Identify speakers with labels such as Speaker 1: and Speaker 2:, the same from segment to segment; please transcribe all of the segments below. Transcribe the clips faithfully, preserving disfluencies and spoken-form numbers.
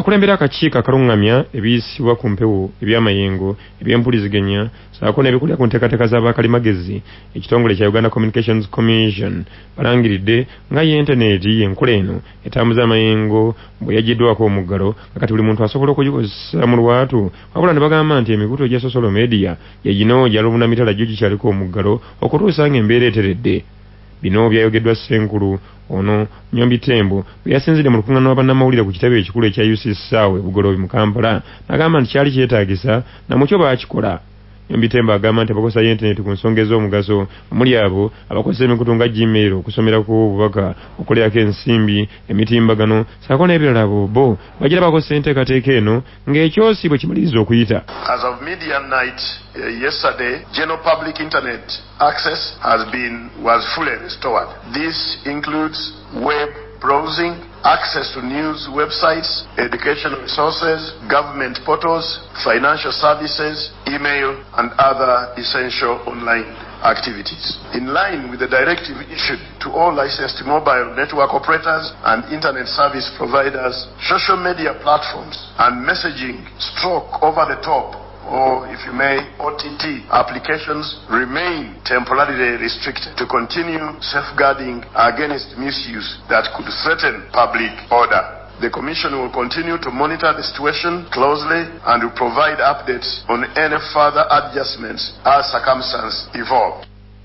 Speaker 1: akulembera akakiiko akalungamya ebiyisibwa ku mpewo eby'amayengo eby'empuliziganya saako n'ebikulira ku nteekateeka z'abakalimagezi ekitongole kya Uganda Communications Commission balangiridde nga y'intaneti y'enkola eno etambuza amayengo bwe yagiddwako omuggalo nga kati buli muntu asobola okugikozesa mu lwatu wabula ne bagamba nti emikutu gya social media yegino gyalubuna mitala gyo gikyaliko omuggalo okutuusa ng'embeera eteredde. Bino byayogeddwa Ssenkulu ono Nyombi Tembo bwe yasinzidde mu lukuŋŋaana lw'abannamawulire ku kitebe ekikulu ekya U C Sawe Bugolobi mu Kampala n'agamba nti kyali kyetaagisa na mu kyo baakikola. Nyombi Tembo agamba nti abakozesa y'intaneti ku nsonga ez'omugaso omuli abo abakozesa emikutu nga Gmail okusomeraku obubaka okukolerako ensimbi emitimbagano saako n'ebirala bo bagira bakozesa enteekateeka eno ng'ekyosi bwe kimaliriza okuyita.
Speaker 2: As of midnight night uh, yesterday, general public internet access has been was fully restored. This includes web browsing, access to news websites, educational resources, government portals, financial services, email, and other essential online activities. In line with the directive issued to all licensed mobile network operators and internet service providers, social media platforms and messaging stroke over-the-top or, if you may, O T T applications remain temporarily restricted to continue safeguarding against misuse that could threaten public order. The Commission will continue to monitor the situation closely and will provide updates on any further adjustments as circumstances evolve.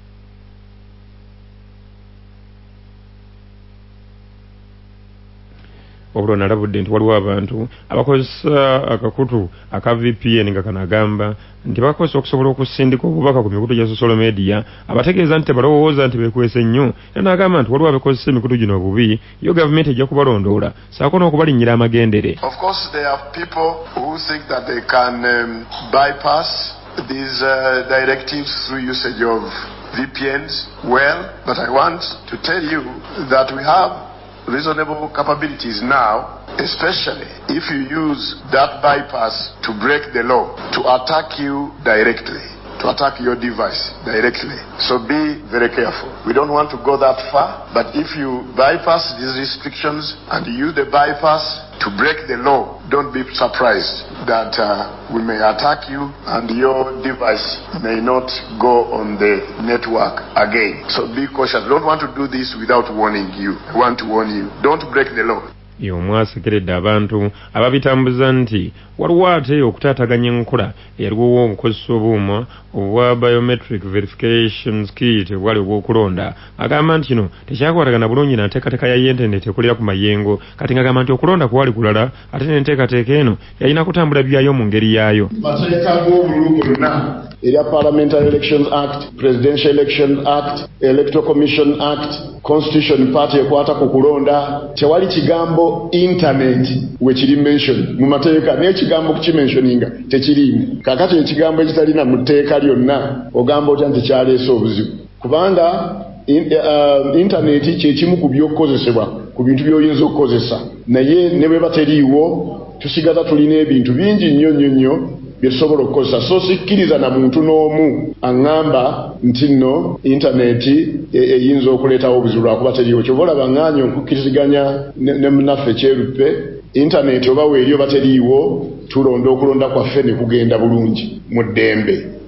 Speaker 1: Wabula nalabudde nti waliwo abantu abakozesa akakutu aka V P N nga kanagamba nti bakozesa okusobola okusindika obubaka ku mikutu gya social media abategeeza nti balowooza nti bekwese nnyo era n'agamba nti waliwo abakozesa emikutu gino obubi yo gavumenti ejja kubalondoola saako n'okubalinnyira amagendere.
Speaker 2: Of course there are people who think that they can um, bypass these uh, directives through usage of V P Ns. Well, but I want to tell you that we have reasonable capabilities now, especially if you use that bypass to break the law, to attack you directly, to attack your device directly. So be very careful. We don't want to go that far, but if you bypass these restrictions and you use the bypass to break the law, don't be surprised that uh, we may attack you and your device may not go on the network again. So be cautious. Don't want to do this without warning you. I want to warn you. Don't break the law.
Speaker 1: Y'omwasekeredde abantu ababitambuza nti waliwo ate okutaataganya enkola eyaliwo okukozesa obuuma obwa biometric verification kit obwali obw'okulonda. Agamba nti kino tekyakwatagana bulungi na nteekateeka ya yintaneti ekolera ku mayengo kati ng'agamba nti okulonda kwali kulala ate n'enteekateeka eno yalina kutambula byayo mu ngeri yaayo.
Speaker 2: Amateeka g'obululu gonna erya Parliamentary Elections Act, Presidential Elections Act, Electoral Commission Act, Constitution Party ekwata ku kulonda tewali kigambo internet we kiri mention mu mateeka n'ekigambo kukimensioninga tekirimu. Kakati ekigambo ekitalina mu tteeka lyonna ogamba otya nti kyaleese obuzibu kubanga in, uh, internet kyekimu ku by'okukozesebwa ku bintu by'oyinza okukozesa naye ne bwe bateriiwo tusigaza tulina ebintu bingi nnyo nnyo nnyo byetusobola okukozesa. So sikkiriza na muntu n'omu aŋŋamba nti nno intaneti eyinza okuleetawo obuzibu lwakuba teriiwo. Kyova olaba ŋŋaanya okukkiriziganya ne munnaffe Kyeruppe intaneti oba weeri oba teriiwo tulonda okulonda kwaffe ne kugenda bulungi mu ddembe.